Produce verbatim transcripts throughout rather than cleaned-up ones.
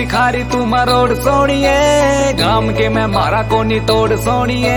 दिखारी तू मरोड़ सोनिए, गाम के मैं मारा कोनी तोड़ सोनिए।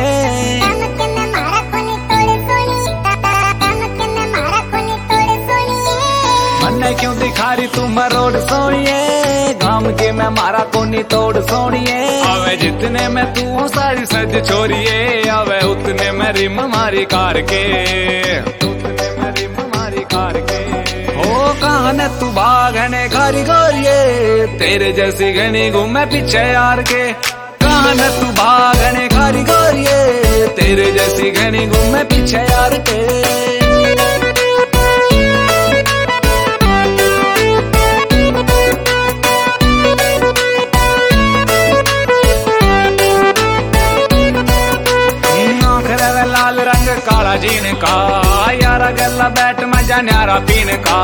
मन्ने क्यों दिखारी तू मरोड़ सोनिए, गाम के मैं मारा कोनी तोड़ सोनिए। आवे जितने में तू सारी सज छोरिए, आवे उतने में रिम मारी कार के, उतने में रिम मारी कार के। ओ कहां न तू भागने खारी गोरिए, तेरे जैसी घनी घूमे पीछे यार के। कहां न तू भागने खारी गोरिए, तेरे जैसी घनी घूमे पीछे यार के। लाल रंग काला जीन का, यारा गला बैठ मजा न्यारा पीन का।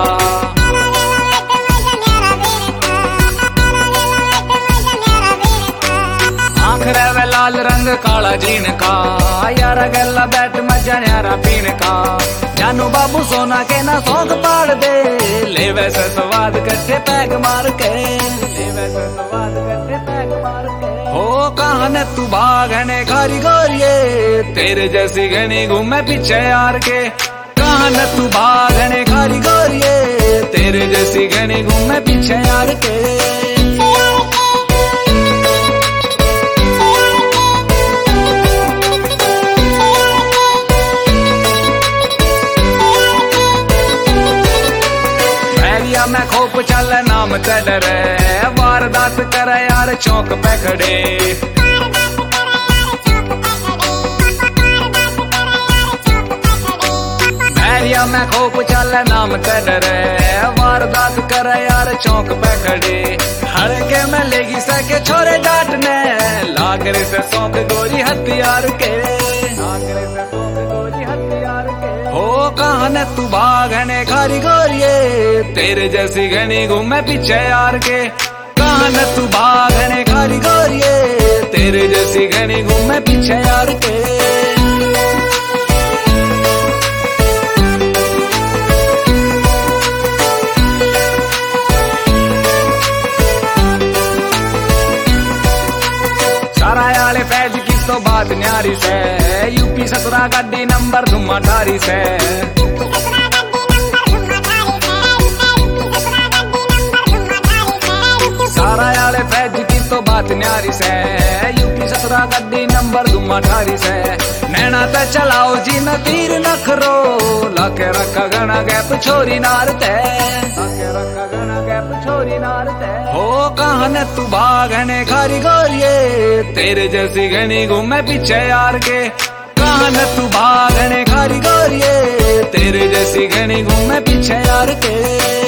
आँख रहे लाल रंग काला जीन का, यारा गला बैठ मजा न्यारा पीन का। जानू बाबू सोना के ना सौंग पाड़ दे, ले वैसे स्वाद कट्ठे पैग मार के, ले वैसे स्वाद कट्ठे पैग मार के। हो कहां न तू भागने खारी गोरिए, तेरे जैसी घनी घूमे पीछे यार के। कहां न तू भागने खारी गोरिए, तेरे जैसी घनी घूमे पीछे यार के। मैं खोप चल नाम चल रे, वारदात करे यार चौक पे खड़े। भैरिया मैं खोप चल नाम चल रे, वारदात करे यार चौक पे खड़े। हड़के में लेगी सके छोरे डांटने, लागरे से सौंप गोरी हथियार के, लागरे से सौंप गोरी हथियार के। हो कहां न तू भागने खारी गोरिए, तेरे जैसी घनी घूमे पीछे यार के। कहां न तू भागने खारी गोरिए, तेरे जैसी घनी घूमे पीछे यार के। सारा आले फैज की तो बात न्यारी से, यूपी सत्रह गड्डी नंबर धुमा ठारी से। सारा आले फैज की तो बात न्यारी से, यूपी सत्रह गड्डी नंबर धुमा ठारी से। नैना ते चलाओ जी न तीर नखरो, लाके रखा गणा गैप छोरी नारते, लाके रखा गणा गैप छोरी नारते। हो कहां न तू भागने खारी गोरिए, तेरे जैसी घनी घूमे पीछे यार के। कहां न तू भागने खारी गोरिए, तेरे जैसी घनी घूमे पीछे यार के।